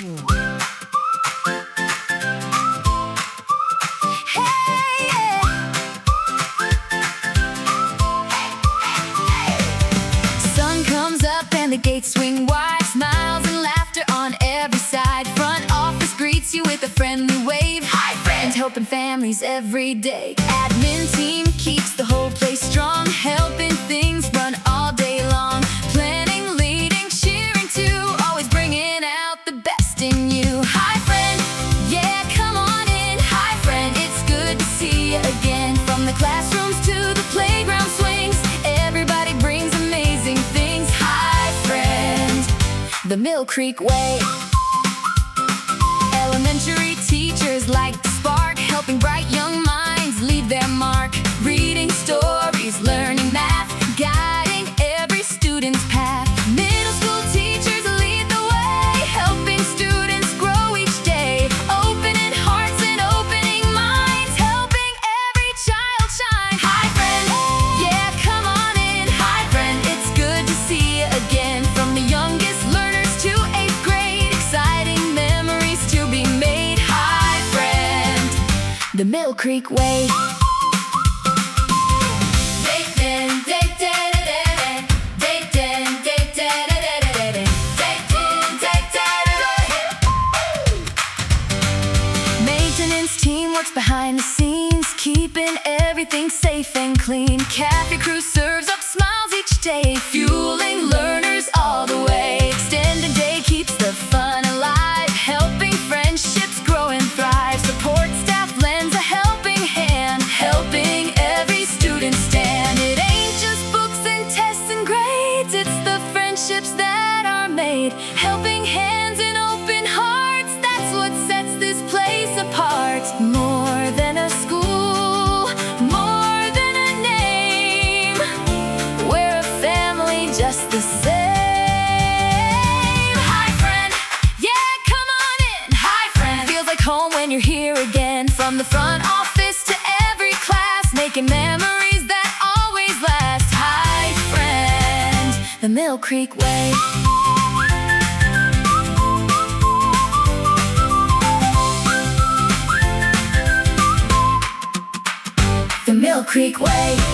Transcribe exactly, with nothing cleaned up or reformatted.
Sun comes up and the gates swing wide, smiles and laughter on every side. Front office greets you with a friendly wave. Hi, friend! Helping families every day. Admin team keeps the whole place strong, helping things run all day long. Planning, leading, cheering too, always bringing out the best in you. Hi, friend! Yeah, come on in. Hi, friend! It's good to see you again. From the classrooms to the playground swings, everybody brings amazing things. Hi, friend! The Mill Creek Way. Elementary teachers like to spark, helping bright young minds leave their mark. Reading stories, learning math, guiding every student's path. Middle school teachers lead the way, helping students grow each day. Opening hearts and opening minds, helping every child shine. Hi, friend! Yeah, come on in. Hi, friend! It's good to see you again. From the youngest learners to eighth grade, exciting memories to be made. Hi, friend! The Mill Creek Way. Maintenance team works behind the scenes, keeping everything safe and clean. Cafe crew serves up smiles each day, fueling learners all the way. Extended day keeps the fun alive, helping friendships grow and thrive. Support staff lends a helping hand, helping every student stand. It ain't just books and tests and grades, it's the friendships that are made. Helping hands and open hearts, that's what sets this place apart. More than a school, more than a name, we're a family just the same. Hi, friend! Yeah, come on in. Hi, friend! Feels like home when you're here again. From the front office to every class, making memories that always last. Hi, friend! The Mill Creek Way. The Mill Creek Way.